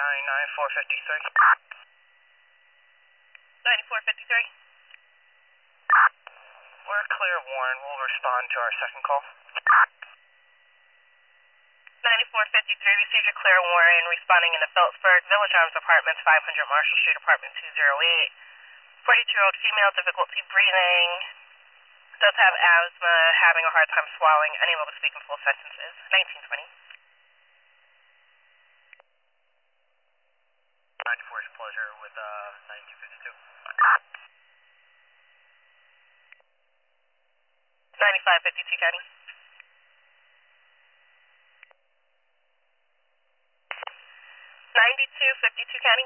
County 9453. 9453. We're clear, Warren. We'll respond to our second call. 9453, received your clear warning, responding into Phillipsburg, Village Arms Apartments, 500 Marshall Street, Apartment 208. 42-year-old female, difficulty breathing, does have asthma, having a hard time swallowing, unable to speak in full sentences. 1920. 94's pleasure with 9252. 9552, County. 9252, County.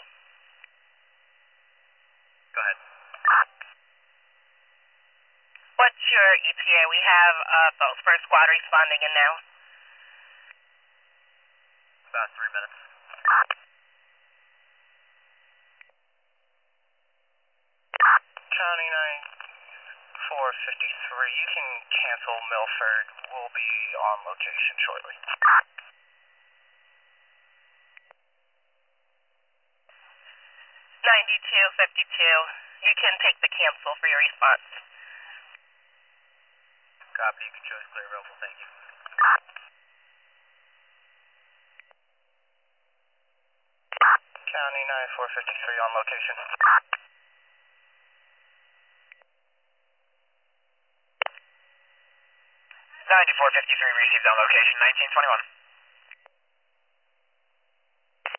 Go ahead. What's your ETA? We have Phillipsburg squad responding in now. About 3 minutes. County 9453, you can cancel Milford. We'll be on location shortly. 9252, you can take the cancel for your response. Copy, you can choose clear available, thank you. County 9453 on location. 9453 received on location, 1921.